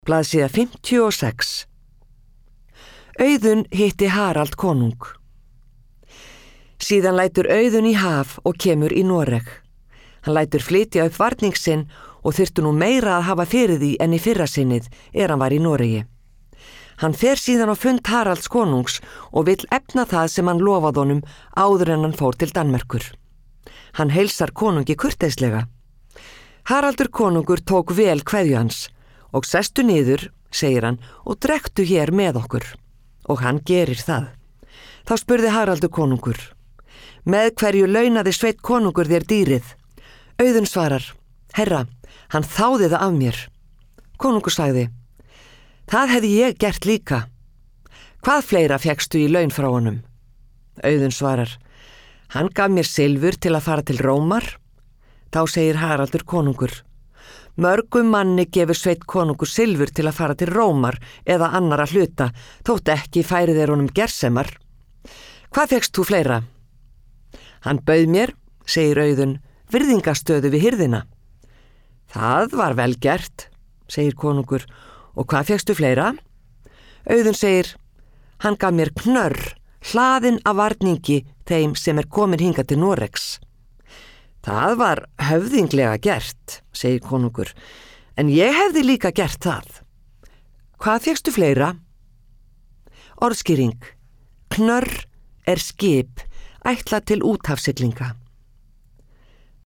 Blaðsíða 56. Auðunn hitti Harald konung. Síðan lætur Auðunn í haf og kemur í Noreg. Hann lætur flytja upp varning sinn og þyrfti nú meira að hafa fyrir því en í fyrra sinnið hann var í Noregi. Hann fer síðan á fund Haralds konungs og vill efna það sem hann lofaði honum áður en hann fór til Danmerkur. Hann heilsar konungi kurteislega. Haraldur konungur tók vel kveðju hans og sestu niður, segir hann, og drektu hér með okkur. Og hann gerir það. Þá spurði Haraldur konungur: með hverju launaði Sveinn konungur þér dýrið? Auðunn svarar: herra, hann þáði það af mér. Konungur sagði: það hefði ég gert líka. Hvað fleira fékkstu í laun frá honum? Auðunn svarar: hann gaf mér silfur til að fara til Rómar. Þá segir Haraldur konungur: mörgum manni gefur Sveinn konungur silfur til að fara til Rómar eða annara hluta, þótt ekki færi þeir honum gersemar. Hvað fékkst þú fleira? Hann bauð mér, segir Auðunn, virðingastöðu við hirðina. Það var vel gert, segir konungur, og hvað fékkstu fleira? Auðunn segir: hann gaf mér knörr, hlaðinn af varningi þeim sem komin hingað til Noregs. Það var höfðinglega gert, segir konungur, en ég hefði líka gert það. Hvað fékkstu fleira? Orðskýring: knörr skip ætlað til úthafsiglinga.